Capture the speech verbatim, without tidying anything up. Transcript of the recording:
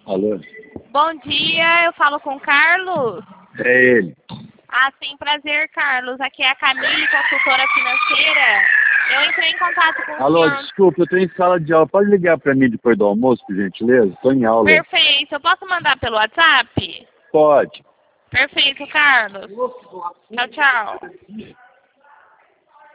Alô? Bom dia, eu falo com o Carlos. É ele. Ah, sim, prazer, Carlos. Aqui é a Camille, consultora financeira. Eu entrei em contato com o Alô, senhor. desculpa, eu tô em sala de aula. Pode ligar pra mim depois do almoço, por gentileza? Tô em aula. Perfeito. Eu posso mandar pelo WhatsApp? Pode. Perfeito, Carlos. Tchau, tchau.